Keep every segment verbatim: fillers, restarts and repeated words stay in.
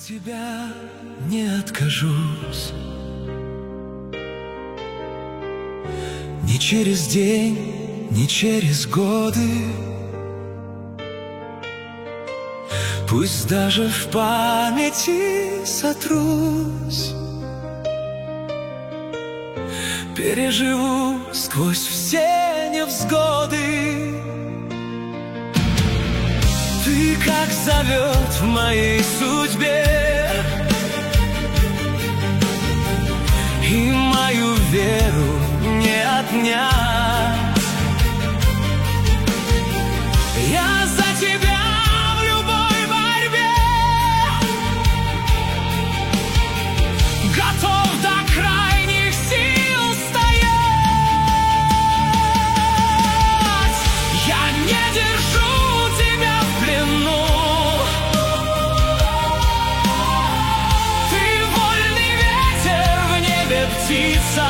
тебя не откажусь. Ни через день, ни через годы. Пусть даже в памяти сотрусь, переживу сквозь все невзгоды. Ты как зовет в моей судьбе, и мою веру не отнять. Я за тебя в любой борьбе готов до крайних сил стоять. Я не держу тебя в плену, ты вольный ветер в небе, птица.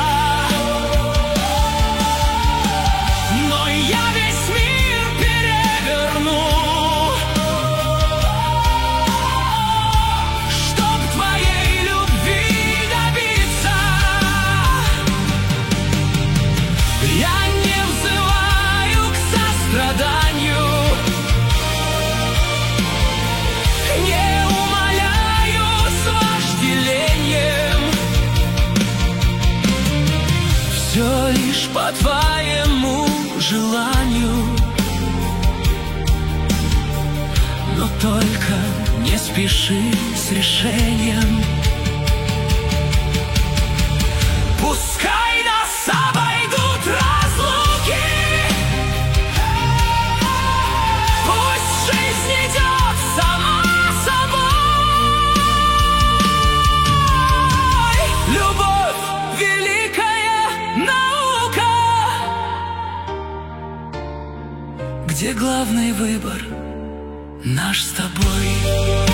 Все лишь по твоему желанию, но только не спеши с решением. Пускай нас обойдут разлуки, пусть жизнь идет сама собой. Любовь великая наука, где главный выбор наш с тобой.